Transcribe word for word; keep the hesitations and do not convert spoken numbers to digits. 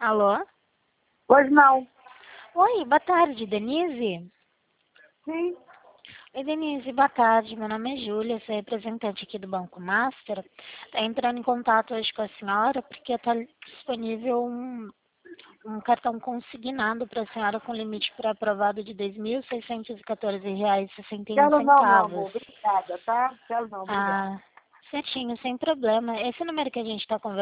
Alô? Pois não. Oi, boa tarde, Denise. Sim. Oi, Denise, boa tarde. Meu nome é Júlia, sou representante aqui do Banco Master. Estou entrando em contato hoje com a senhora porque está disponível um, um cartão consignado para a senhora com limite pré-aprovado de dois mil seiscentos e quatorze reais e sessenta e um Quero não, meu centavos. amor. Obrigada, tá? Quero não, obrigada. Ah, certinho, sem problema. Esse número que a gente está conversando